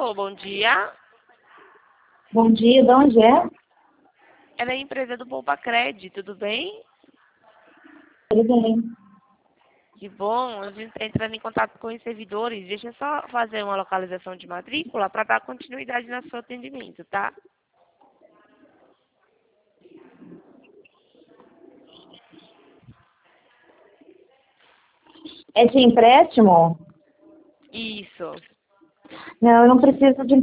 Alô, bom dia. Bom dia, de onde é? É da empresa do Poupa Cred, tudo bem? Tudo bem. Que bom, a gente está entrando em contato com os servidores. Deixa eu só fazer uma localização de matrícula para dar continuidade no seu atendimento, tá? É de empréstimo? Isso. Não, eu não preciso de